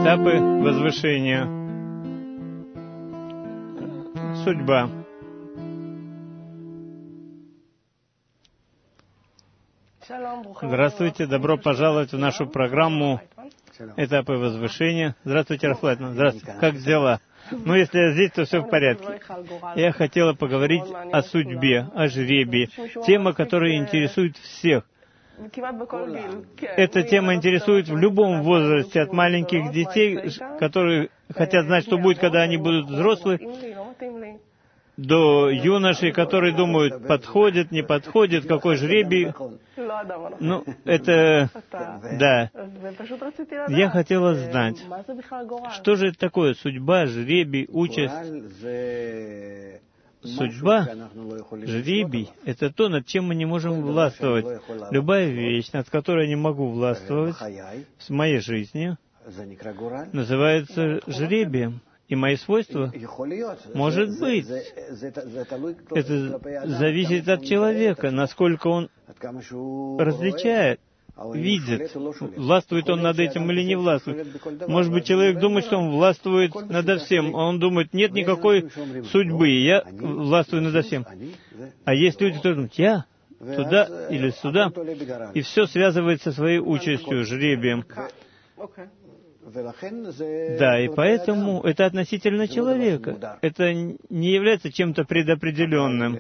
Этапы возвышения. Судьба. Здравствуйте, добро пожаловать в нашу программу «Этапы возвышения». Здравствуйте, Рафлайтман. Здравствуйте. Как дела? Ну, если я здесь, то все в порядке. Я хотела поговорить о судьбе, о жребии. Тема, которая интересует всех. Эта тема интересует в любом возрасте, от маленьких детей, которые хотят знать, что будет, когда они будут взрослые, до юношей, которые думают, подходит, не подходит, какой жребий. Ну, это... Да. Я хотела знать, что же это такое судьба, жребий, участь. Судьба, жребий — это то, над чем мы не можем властвовать. Любая вещь, над которой я не могу властвовать в моей жизни, называется жребием. И мои свойства, может быть, это зависит от человека, насколько он различает, видит, властвует он над этим или не властвует. Может быть, человек думает, что он властвует надо всем, а он думает, нет никакой судьбы, я властвую надо всем. А есть люди, которые думают, я туда или сюда, и все связывает со своей участью, жребием. Да, и поэтому это относительно человека. Это не является чем-то предопределенным.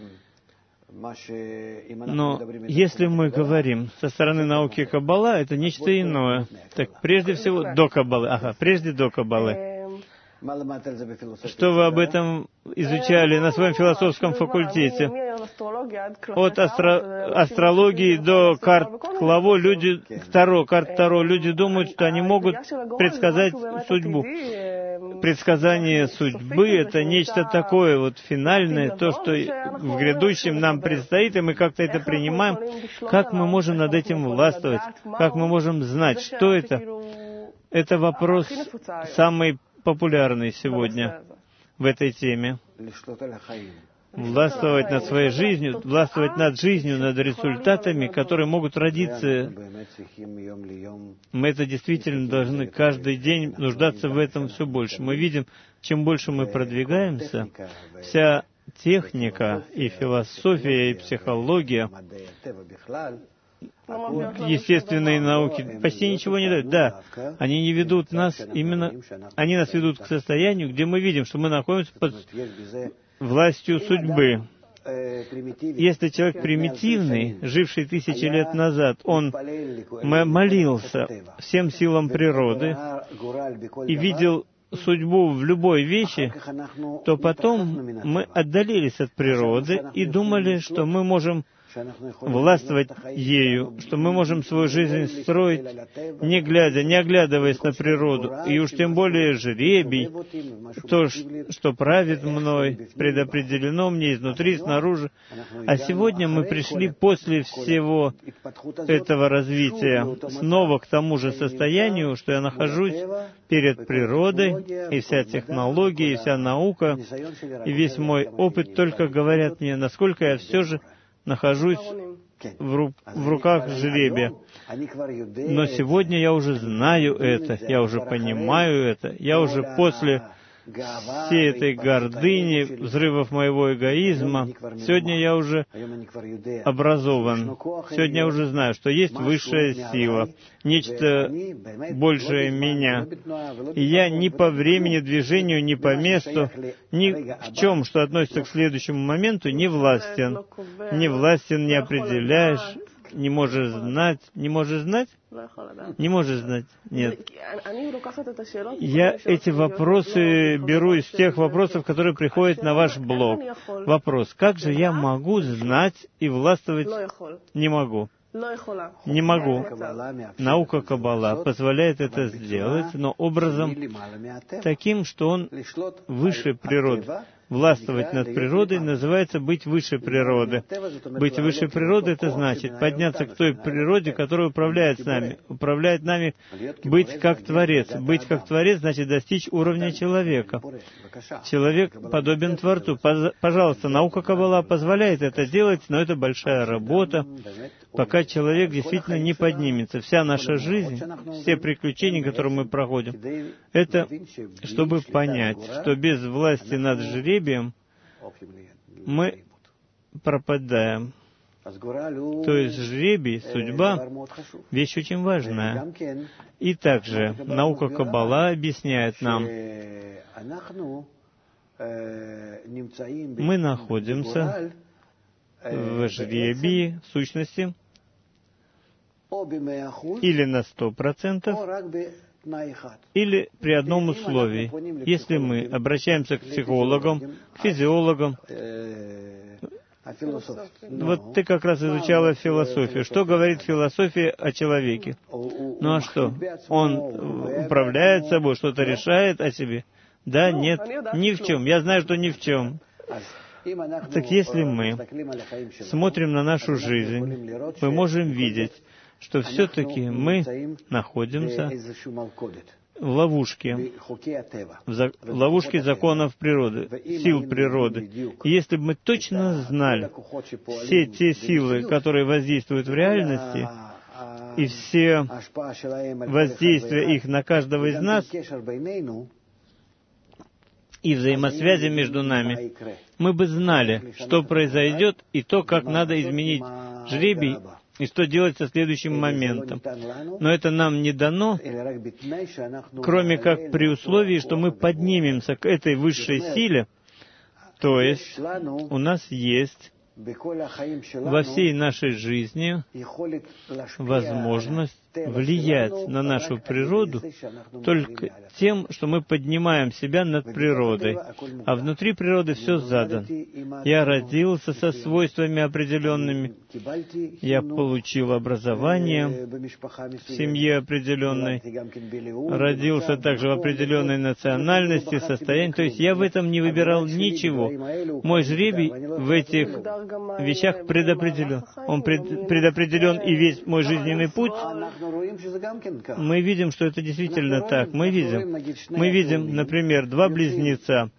Но если мы говорим со стороны науки Каббала, это нечто иное. Так прежде всего до Каббалы. Прежде до Каббалы. Что вы об этом изучали на своем философском факультете? От астрологии до карт Таро, люди думают, что они могут предсказать судьбу. Предсказание судьбы — это нечто такое вот финальное, то, что в грядущем нам предстоит, и мы как-то это принимаем. Как мы можем над этим властвовать? Как мы можем знать, что это? Это вопрос самый популярный сегодня в этой теме. Властвовать над своей жизнью, властвовать над жизнью, над результатами, которые могут родиться. Мы это действительно должны каждый день нуждаться в этом все больше. Мы видим, чем больше мы продвигаемся, вся техника и философия, и психология, естественные науки почти ничего не дают. Да, они не ведут нас именно, они нас ведут к состоянию, где мы видим, что мы находимся под властью судьбы. Если человек примитивный, живший 1000 лет назад, он молился всем силам природы и видел судьбу в любой вещи, то потом мы отдалились от природы и думали, что мы можем властвовать ею, что мы можем свою жизнь строить, не оглядываясь на природу, и уж тем более жребий, то, что правит мной, предопределено мне изнутри, снаружи. А сегодня мы пришли после всего этого развития снова к тому же состоянию, что я нахожусь перед природой, и вся технология, и вся наука, и весь мой опыт только говорят мне, насколько я все же нахожусь в руках жребия. Но сегодня я уже знаю это, я уже понимаю это, я уже после всей этой гордыни, взрывов моего эгоизма, сегодня я уже образован. Сегодня я уже знаю, что есть высшая сила, нечто большее меня. И я ни по времени движению, ни по месту, ни в чем, что относится к следующему моменту, не властен. Не властен, не определяешь, не можешь знать. Не можешь знать? Не можешь знать. Нет. Я эти вопросы беру из тех вопросов, которые приходят на ваш блог. Вопрос: как же я могу знать и властвовать? Не могу. Не могу. Наука Каббала позволяет это сделать, но образом таким, что он выше природы. Властвовать над природой называется быть выше природы. Быть выше природы — это значит подняться к той природе, которая управляет нами. Управляет нами быть как Творец. Быть как Творец значит достичь уровня человека. Человек подобен Творцу. Пожалуйста, наука Каббала позволяет это делать, но это большая работа. пока человек действительно не поднимется. Вся наша жизнь, все приключения, которые мы проходим, это чтобы понять, что без власти над жребием мы пропадаем. То есть жребий, судьба — вещь очень важная. И также наука Каббала объясняет нам, мы находимся в жребии, в сущности, или на 100%, или при одном условии. Если мы обращаемся к психологам, к физиологам, вот ты как раз изучала философию. Что говорит философия о человеке? Ну а что? Он управляет собой, что-то решает о себе? Да, нет, ни в чем. Я знаю, что ни в чем. Так если мы смотрим на нашу жизнь, мы можем видеть, что все-таки мы находимся в ловушке законов природы, сил природы. И если бы мы точно знали все те силы, которые воздействуют в реальности, и все воздействия их на каждого из нас, и взаимосвязи между нами, мы бы знали, что произойдет, и то, как надо изменить жребий, и что делать со следующим моментом. Но это нам не дано, кроме как при условии, что мы поднимемся к этой высшей силе, то есть у нас есть во всей нашей жизни возможность влиять на нашу природу только тем, что мы поднимаем себя над природой. А внутри природы все задано. Я родился со свойствами определенными. Я получил образование в семье определенной. Родился также в определенной национальности, состоянии. То есть я в этом не выбирал ничего. Мой жребий в этих вещах предопределен. Он предопределен, и весь мой жизненный путь. Мы видим, что это действительно так. Мы видим, например, два близнеца.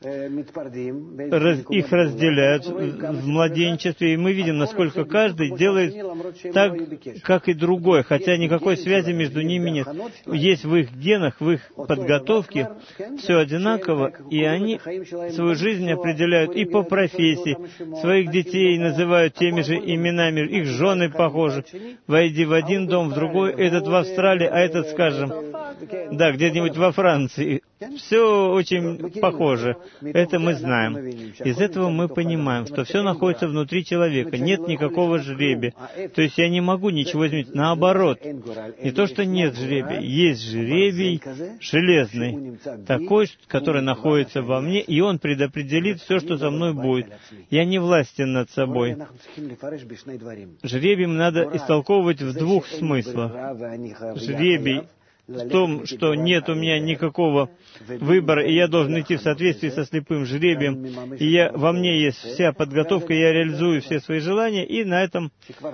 Их разделяют в младенчестве, и мы видим, насколько каждый делает так, как и другой, хотя никакой связи между ними нет. Есть в их генах, в их подготовке все одинаково, и они свою жизнь определяют и по профессии. Своих детей называют теми же именами, их жены похожи. Войди в один дом, в другой, этот в Австралии, а этот, скажем, да, где-нибудь во Франции. Все очень похоже. Это мы знаем. Из этого мы понимаем, что все находится внутри человека. Нет никакого жребия. То есть я не могу ничего изменить. Наоборот. Не то, что нет жребия. Есть жребий железный. Такой, который находится во мне, и он предопределит все, что со мной будет. Я не властен над собой. Жребием надо истолковывать в двух смыслах. Жребий в том, что нет у меня никакого выбора, и я должен идти в соответствии со слепым жребием, и во мне есть вся подготовка, я реализую все свои желания, и на этом,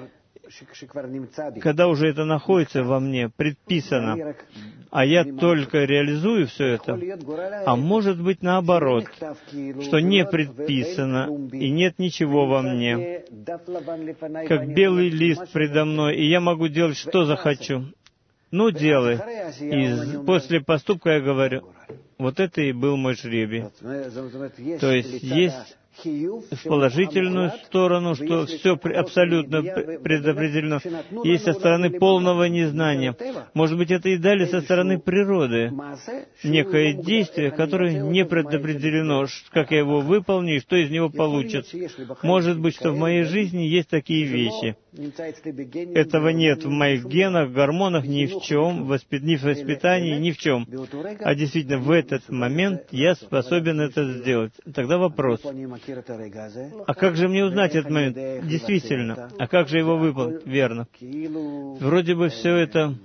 когда уже это находится во мне, предписано, а я только реализую все это, а может быть наоборот, что не предписано, и нет ничего во мне, как белый лист предо мной, и я могу делать, что захочу. Ну, делай. И после поступка я говорю, вот это и был мой жребий. То есть в положительную сторону, что все абсолютно предопределено. Есть со стороны полного незнания. Может быть, это и дали со стороны природы. Некое действие, которое не предопределено, как я его выполню и что из него получится. Может быть, что в моей жизни есть такие вещи. Этого нет в моих генах, гормонах, ни в чем, ни в воспитании, ни в чем. А действительно, в этот момент я способен это сделать. Тогда вопрос. А как же мне узнать этот момент? Действительно. А как же его выполнить? Верно. Вроде бы все это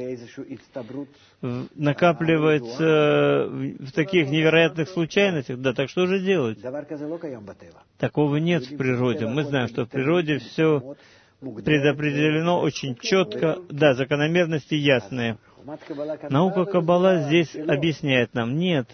накапливается в таких невероятных случайностях. Да, так что же делать? Такого нет в природе. Мы знаем, что в природе все предопределено очень четко, да, закономерности ясные. Наука Каббала здесь объясняет нам, нет,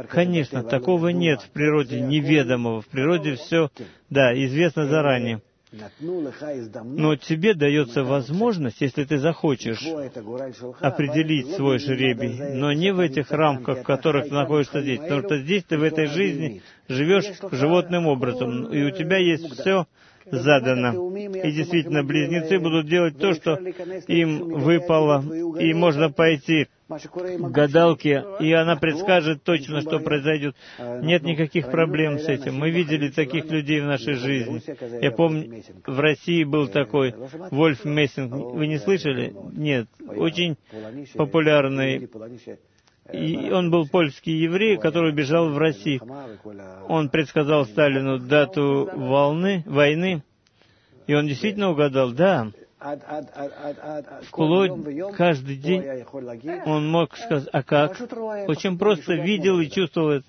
конечно, такого нет в природе неведомого. В природе все, да, известно заранее. Но тебе дается возможность, если ты захочешь, определить свой жребий, но не в этих рамках, в которых ты находишься здесь, потому что здесь ты в этой жизни живешь животным образом, и у тебя есть все задано. И действительно, близнецы будут делать то, что им выпало, и можно пойти к гадалке, и она предскажет точно, что произойдет. Нет никаких проблем с этим. Мы видели таких людей в нашей жизни. Я помню, в России был такой Вольф Мессинг. Вы не слышали? Нет. Очень популярный. И он был польский еврей, который бежал в Россию. Он предсказал Сталину дату войны, и он действительно угадал, да. Вплоть каждый день он мог сказать, а как? Очень просто видел и чувствовал это.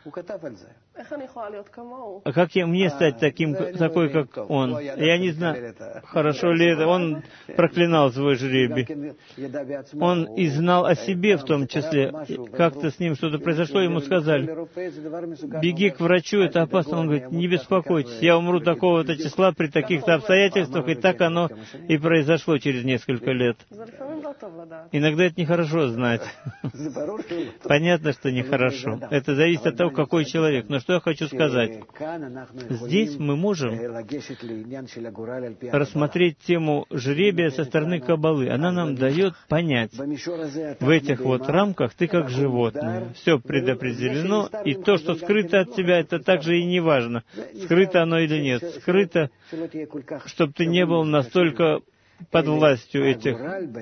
А как мне стать такой, как он? Я не знаю, хорошо ли это. Он проклинал свой жребий. Он и знал о себе в том числе. Как-то с ним что-то произошло, ему сказали, беги к врачу, это опасно. Он говорит, не беспокойтесь, я умру такого-то числа при таких-то обстоятельствах, и так оно и произошло через несколько лет. Иногда это нехорошо знать. Понятно, что нехорошо. Это зависит от того, какой человек. Но что я хочу сказать? Здесь мы можем рассмотреть тему жребия со стороны Каббалы. Она нам дает понять, в этих вот рамках ты как животное. Все предопределено, и то, что скрыто от тебя, это также и не важно, скрыто оно или нет. Скрыто, чтобы ты не был настолько под властью этих.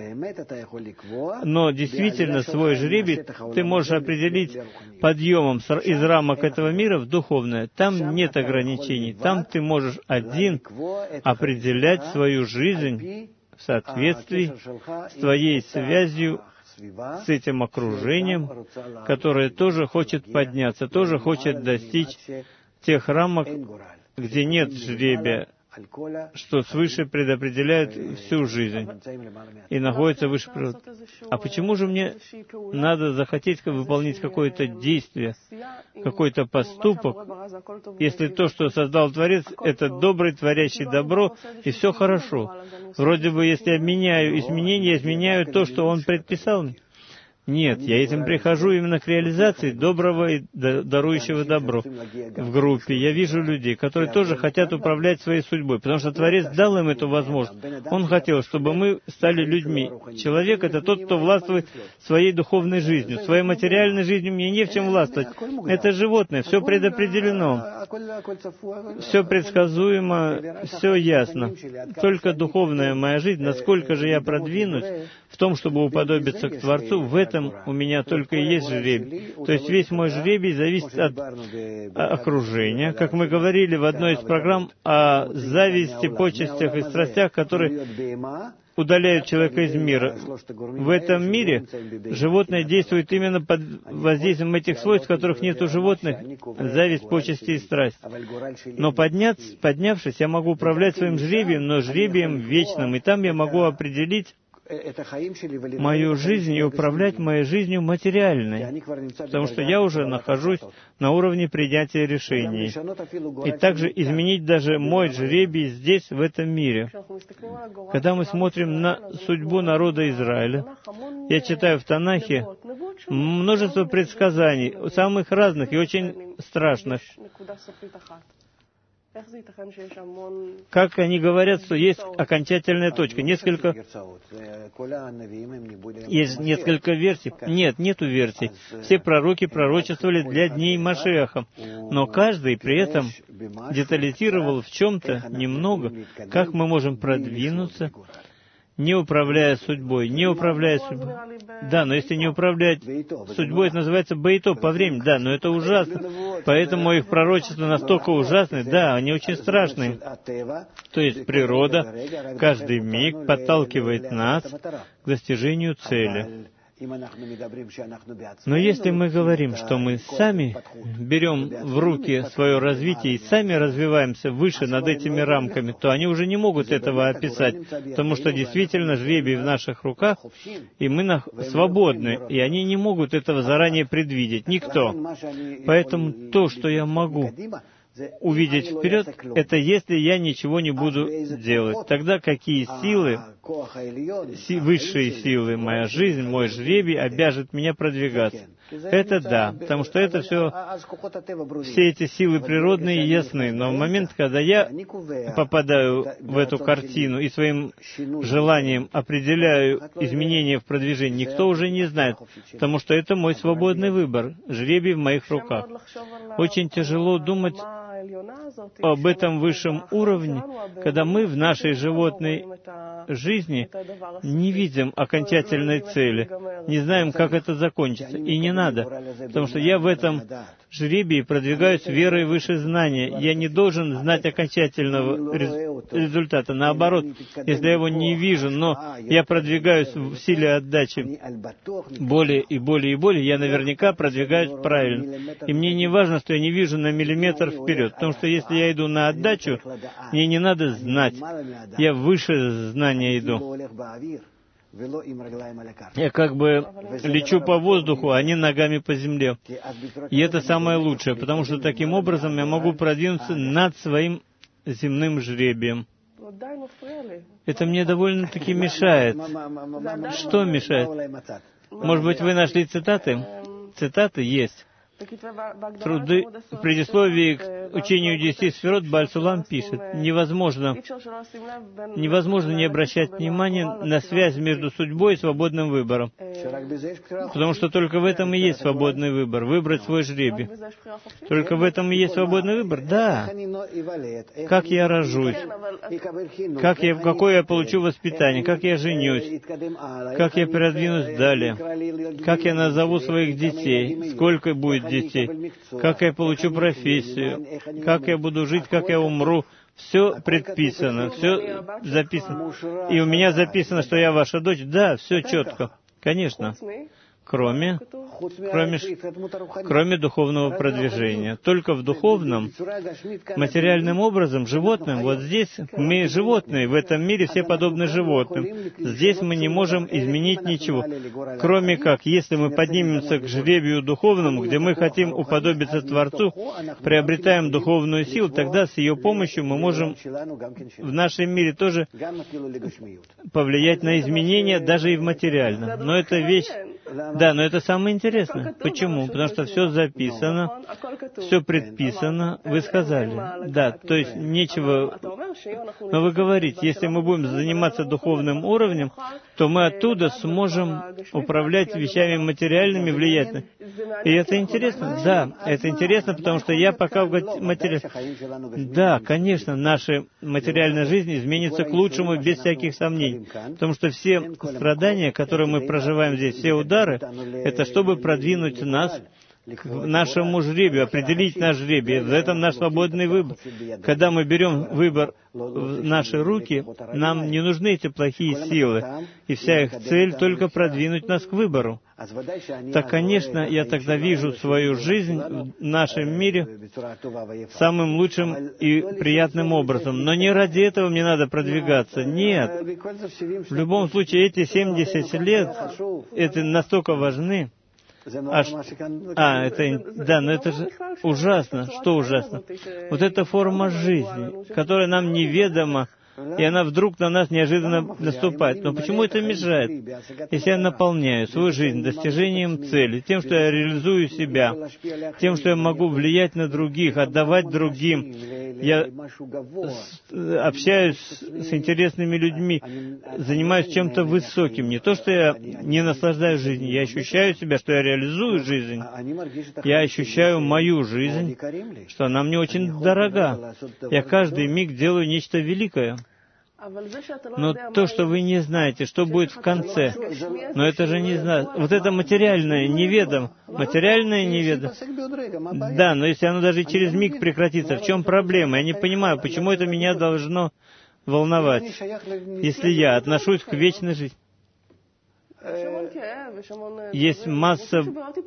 Но действительно свой жребий ты можешь определить подъемом из рамок этого мира в духовное. Там нет ограничений. Там ты можешь один определять свою жизнь в соответствии с твоей связью с этим окружением, которое тоже хочет подняться, тоже хочет достичь тех рамок, где нет жребия, что свыше предопределяет всю жизнь и находится выше природы. А почему же мне надо захотеть выполнить какое-то действие, какой-то поступок, если то, что создал Творец, это добрый, творящий добро, и все хорошо? Вроде бы, если я меняю изменения, я изменяю то, что Он предписал мне. Нет, я этим прихожу именно к реализации доброго и дарующего добро в группе. Я вижу людей, которые тоже хотят управлять своей судьбой, потому что Творец дал им эту возможность. Он хотел, чтобы мы стали людьми. Человек — это тот, кто властвует своей духовной жизнью. Своей материальной жизнью мне не в чем властвовать. Это животное, все предопределено. Все предсказуемо, все ясно. Только духовная моя жизнь, насколько же я продвинусь в том, чтобы уподобиться к Творцу, в этом у меня только и есть жребий. То есть весь мой жребий зависит от окружения. Как мы говорили в одной из программ о зависти, почестях и страстях, которые удаляют человека из мира. В этом мире животное действует именно под воздействием этих свойств, которых нет у животных, зависть, почести и страсть. Но поднявшись, я могу управлять своим жребием, но жребием вечным, и там я могу определить мою жизнь и управлять моей жизнью материальной, потому что я уже нахожусь на уровне принятия решений. И также изменить даже мой жребий здесь, в этом мире. Когда мы смотрим на судьбу народа Израиля, я читаю в Танахе множество предсказаний, самых разных и очень страшных. Как они говорят, что есть окончательная точка. Есть несколько версий. Нету версий. Все пророки пророчествовали для дней Машиаха. Но каждый при этом детализировал в чем-то немного, как мы можем продвинуться, не управляя судьбой. Да, но если не управлять судьбой, это называется бейто, по времени. Да, но это ужасно. Поэтому их пророчества настолько ужасны. Да, они очень страшные. То есть природа каждый миг подталкивает нас к достижению цели. Но если мы говорим, что мы сами берем в руки свое развитие и сами развиваемся выше над этими рамками, то они уже не могут этого описать, потому что действительно жребий в наших руках, и мы свободны, и они не могут этого заранее предвидеть, никто. Поэтому то, что я могу увидеть вперед, это если я ничего не буду делать. Тогда какие силы, высшие силы, моя жизнь, мой жребий обяжет меня продвигаться? Это да, потому что это все эти силы природные ясны. Но в момент, когда я попадаю в эту картину и своим желанием определяю изменения в продвижении, никто уже не знает, потому что это мой свободный выбор, жребий в моих руках. Очень тяжело думать об этом высшем уровне, когда мы в нашей животной жизни не видим окончательной цели, не знаем, как это закончится. И не надо, потому что я в этом жребии продвигаюсь верой выше знания. Я не должен знать окончательного результата. Наоборот, если я его не вижу, но я продвигаюсь в силе отдачи более и более и более, я наверняка продвигаюсь правильно. И мне не важно, что я не вижу на миллиметр вперед, потому что если я иду на отдачу, мне не надо знать. Я выше знания иду. Я как бы лечу по воздуху, а не ногами по земле. И это самое лучшее, потому что таким образом я могу продвинуться над своим земным жребием. Это мне довольно-таки мешает. Что мешает? Может быть, вы нашли цитаты? Цитаты есть. Труды в предисловии к учению 10 сферот Бааль Сулам пишет: невозможно не обращать внимания на связь между судьбой и свободным выбором. Потому что только в этом и есть свободный выбор, выбрать свой жребий. Только в этом и есть свободный выбор? Да. Как я рожусь, какое я получу воспитание, как я женюсь, как я продвинусь далее, как я назову своих детей, сколько будет детей, как я получу профессию, как я буду жить, как я умру. Все предписано, все записано. И у меня записано, что я ваша дочь. Да, все четко. Конечно. Кроме духовного продвижения. Только в духовном, материальным образом, животным, вот здесь мы животные, в этом мире все подобны животным. Здесь мы не можем изменить ничего. Кроме как, если мы поднимемся к жребию духовному, где мы хотим уподобиться Творцу, приобретаем духовную силу, тогда с ее помощью мы можем в нашем мире тоже повлиять на изменения, даже и в материальном. Но это вещь... Да, но это самое интересное. Почему? Потому что все записано, все предписано. Вы сказали. Да, то есть нечего... Но вы говорите, если мы будем заниматься духовным уровнем, то мы оттуда сможем управлять вещами материальными, влиять. И это интересно? Да, это интересно, потому что я пока в материальном... Да, конечно, наша материальная жизнь изменится к лучшему без всяких сомнений. Потому что все страдания, которые мы проживаем здесь, все удары, это чтобы продвинуть нас к нашему жребию, определить наш жребий. В этом наш свободный выбор. Когда мы берем выбор в наши руки, нам не нужны эти плохие силы, и вся их цель только продвинуть нас к выбору. Так, конечно, я тогда вижу свою жизнь в нашем мире самым лучшим и приятным образом. Но не ради этого мне надо продвигаться. Нет. В любом случае, эти 70 лет, это настолько важны. Но это же ужасно. Что ужасно? Вот эта форма жизни, которая нам неведома, и она вдруг на нас неожиданно наступает. Но почему это мешает? Если я наполняю свою жизнь достижением цели, тем, что я реализую себя, тем, что я могу влиять на других, отдавать другим, я общаюсь с интересными людьми, занимаюсь чем-то высоким. Не то, что я не наслаждаюсь жизнью, я ощущаю себя, что я реализую жизнь. Я ощущаю мою жизнь, что она мне очень дорога. Я каждый миг делаю нечто великое. Но то, что вы не знаете, что будет в конце, но это же не знаю. Вот это материальное неведомо. Материальное неведомо. Да, но если оно даже через миг прекратится, в чем проблема? Я не понимаю, почему это меня должно волновать, если я отношусь к вечной жизни. Есть масса...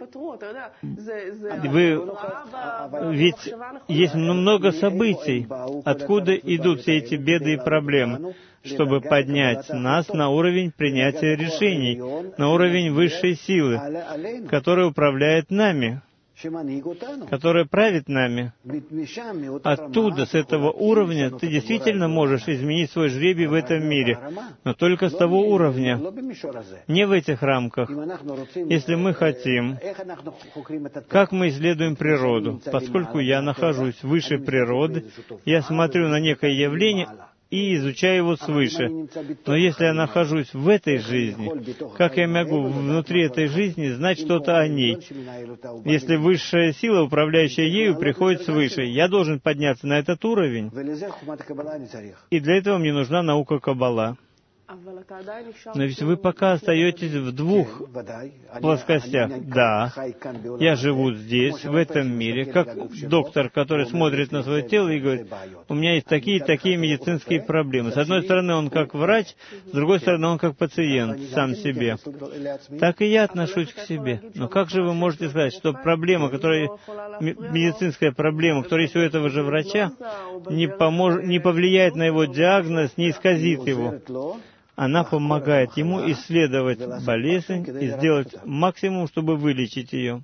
Ведь есть много событий, откуда идут все эти беды и проблемы, чтобы поднять нас на уровень принятия решений, на уровень высшей силы, которая управляет нами. которая правит нами, оттуда, с этого уровня, ты действительно можешь изменить свой жребий в этом мире, но только с того уровня, не в этих рамках. Если мы хотим, как мы исследуем природу? Поскольку я нахожусь выше природы, я смотрю на некое явление и изучаю его свыше. Но если я нахожусь в этой жизни, как я могу внутри этой жизни знать что-то о ней? Если высшая сила, управляющая ею, приходит свыше, я должен подняться на этот уровень. И для этого мне нужна наука Каббала. Но ведь вы пока остаетесь в двух плоскостях. Да, я живу здесь, в этом мире, как доктор, который смотрит на свое тело и говорит, у меня есть такие и такие медицинские проблемы. С одной стороны, он как врач, с другой стороны, он как пациент сам себе. Так и я отношусь к себе. Но как же вы можете сказать, что проблема, медицинская проблема, которая есть у этого же врача, не повлияет на его диагноз, не исказит его? Она помогает ему исследовать болезнь и сделать максимум, чтобы вылечить ее.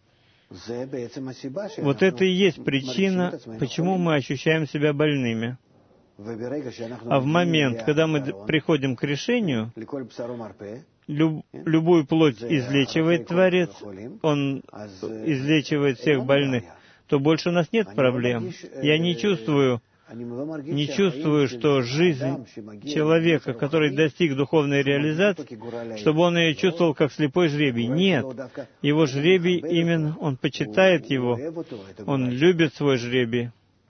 Вот это и есть причина, почему мы ощущаем себя больными. А в момент, когда мы приходим к решению, любую плоть излечивает Творец, Он излечивает всех больных, то больше у нас нет проблем. Я не чувствую, что жизнь человека, который достиг духовной реализации, чтобы он ее чувствовал как слепой жребий. Нет. Его жребий именно, он почитает его, он любит свой жребий.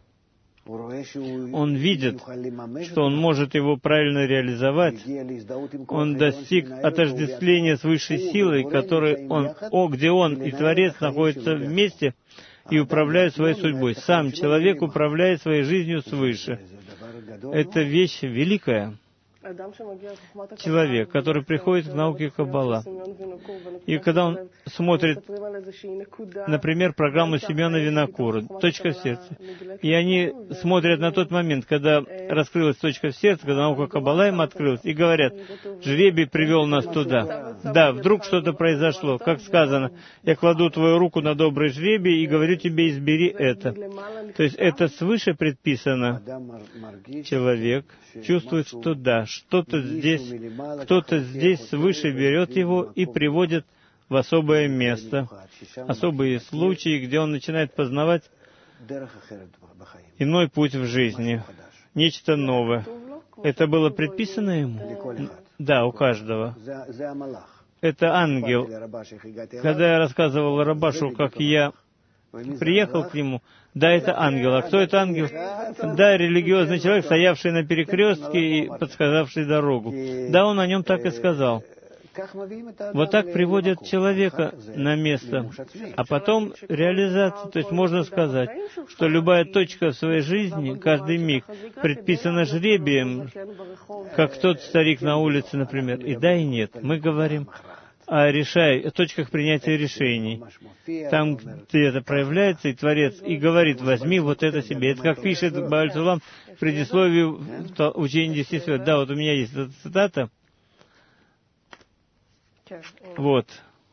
Он видит, что он может его правильно реализовать. Он достиг отождествления с высшей силой, где он и Творец находятся вместе, и управляют своей судьбой. Сам человек управляет своей жизнью свыше. Это вещь великая. Человек, который приходит к науке Каббала, и когда он смотрит, например, программу Семена Винокура «Точка в сердце», и они смотрят на тот момент, когда раскрылась точка в сердце, когда наука Каббала им открылась, и говорят, жребий привел нас туда. Да, вдруг что-то произошло. Как сказано, я кладу твою руку на добрый жребий и говорю тебе, избери это. То есть это свыше предписано. Человек чувствует, что да, что-то здесь, кто-то здесь свыше берет его и приводит в особое место, особые случаи, где он начинает познавать иной путь в жизни, нечто новое. Это было предписано ему? Да, у каждого. Это ангел. Когда я рассказывал Рабашу, как я приехал к нему, да, это ангел. А кто это ангел? Да, религиозный человек, стоявший на перекрестке и подсказавший дорогу. Да, он о нем так и сказал. Вот так приводят человека на место. А потом реализация. То есть можно сказать, что любая точка в своей жизни, каждый миг, предписана жребием, как тот старик на улице, например. И да, и нет. Мы говорим о точках принятия решений. Там, где это проявляется, и Творец и говорит, возьми вот это себе. Это как пишет Бааль Сулам в предисловии учения 10 святых. Да, вот у меня есть эта цитата. Вот.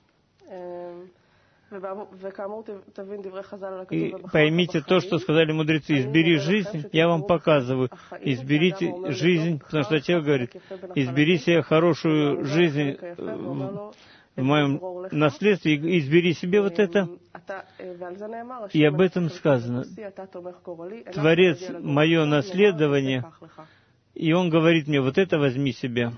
И поймите то, что сказали мудрецы, избери жизнь, я вам показываю. Изберите жизнь, потому что человек говорит, избери себе хорошую жизнь в моем наследстве, избери себе вот это. И об этом сказано. Творец — мое наследование, и он говорит мне, вот это возьми себе.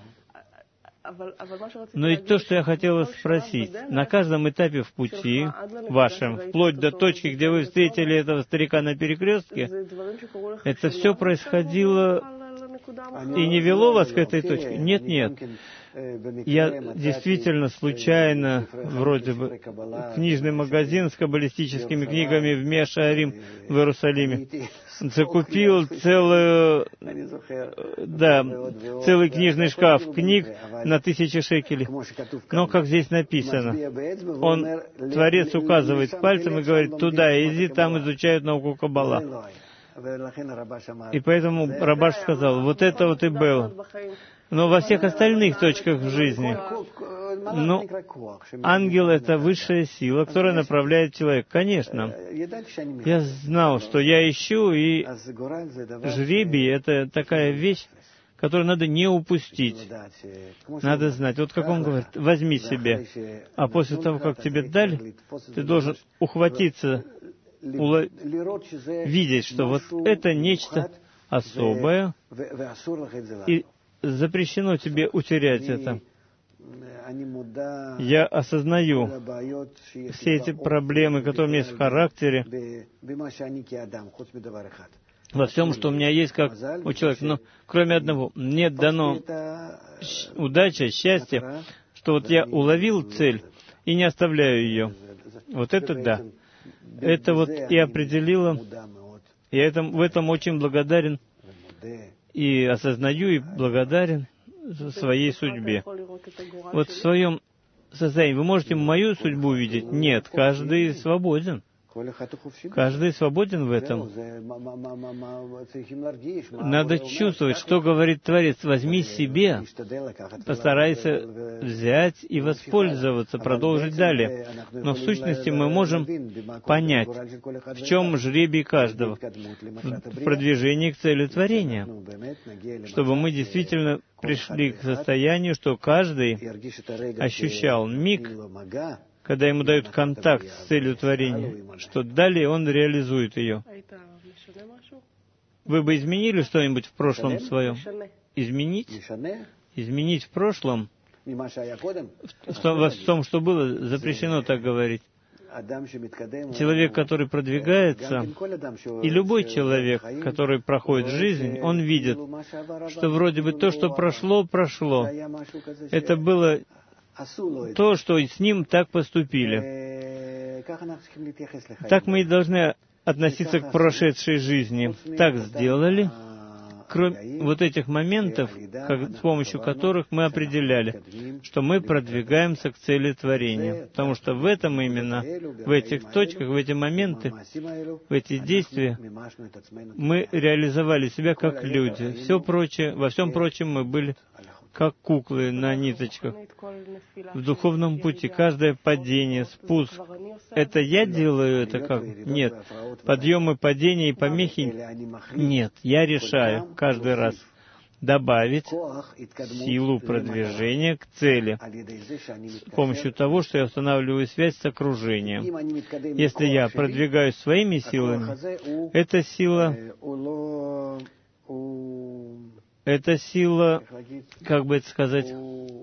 Но ведь то, что я хотела спросить, на каждом этапе в пути вашем, вплоть до точки, где вы встретили этого старика на перекрестке, это все происходило и не вело вас к этой точке? Нет, нет. Я действительно случайно, вроде бы, книжный магазин с каббалистическими книгами в Меа-Шаарим в Иерусалиме, закупил целый книжный шкаф книг на 1000 шекелей. Но, как здесь написано, Творец указывает пальцем и говорит, туда иди, там изучают науку Каббала. И поэтому Рабаш сказал, вот это вот и было. Но во всех остальных точках в жизни, Ну, ангел — это высшая сила, которая направляет человека. Конечно. Я знал, что я ищу, и жребий — это такая вещь, которую надо не упустить. Надо знать. Вот как он говорит, возьми себе, а после того, как тебе дали, ты должен ухватиться, видеть, что вот это нечто особое, и запрещено тебе утерять это. Я осознаю все эти проблемы, которые у меня есть в характере, во всем, что у меня есть как у человека. Но кроме одного, мне дано удача, счастье, что вот я уловил цель и не оставляю ее. Вот это да. Это вот и определило. Я в этом очень благодарен и осознаю, и благодарен своей судьбе. Вот в своем состоянии вы можете мою судьбу увидеть? Нет, каждый свободен. Каждый свободен в этом. Надо чувствовать, что говорит Творец. Возьми себе, постарайся взять и воспользоваться, продолжить далее. Но в сущности мы можем понять, в чем жребий каждого, в продвижении к цели творения, чтобы мы действительно пришли к состоянию, что каждый ощущал миг, когда ему дают контакт с целью творения, что далее он реализует ее. Вы бы изменили что-нибудь в прошлом своем? Изменить? Изменить в прошлом? В том, что было, запрещено так говорить. Человек, который продвигается, и любой человек, который проходит жизнь, он видит, что вроде бы то, что прошло, прошло. Это было то, что с ним так поступили. Так мы и должны относиться к прошедшей жизни. Так сделали, кроме вот этих моментов, с помощью которых мы определяли, что мы продвигаемся к цели творения. Потому что в этом именно, в этих точках, в эти моменты, в эти действия, мы реализовали себя как люди. Все прочее, во всем прочем мы были как куклы на ниточках. В духовном пути каждое падение, спуск, это я делаю это как? Нет. Подъемы, падения и помехи? Нет. Я решаю каждый раз добавить силу продвижения к цели с помощью того, что я устанавливаю связь с окружением. Если я продвигаюсь своими силами, эта сила, как бы это сказать,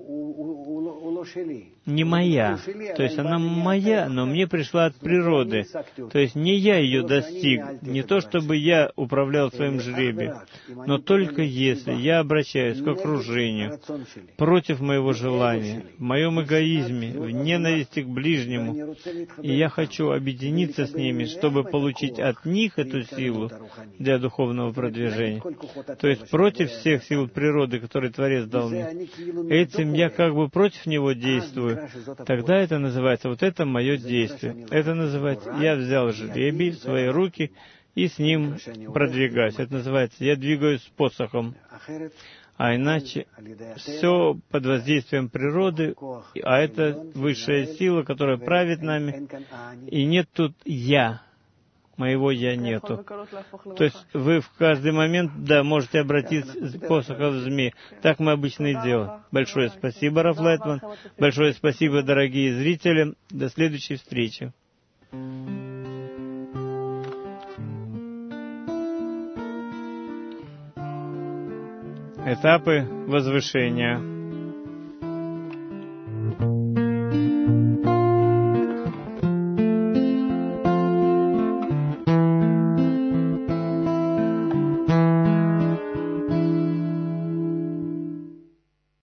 не моя. То есть она моя, но мне пришла от природы. То есть не я ее достиг, не то чтобы я управлял своим жребием, но только если я обращаюсь к окружению против моего желания, в моем эгоизме, в ненависти к ближнему, и я хочу объединиться с ними, чтобы получить от них эту силу для духовного продвижения, то есть против всех сил природы, которые Творец дал мне, этим я как бы против него действую, тогда это называется, вот это мое действие. Это называется, я взял жребий в свои руки и с ним продвигаюсь. Это называется, я двигаюсь с посохом. А иначе все под воздействием природы, а это высшая сила, которая правит нами, и нет тут «я». Моего «я» нету. То есть вы в каждый момент, да, можете обратиться с посоха в змеи. Так мы обычно и делаем. Большое спасибо, Раф Лайтман. Большое спасибо, дорогие зрители. До следующей встречи. Этапы возвышения.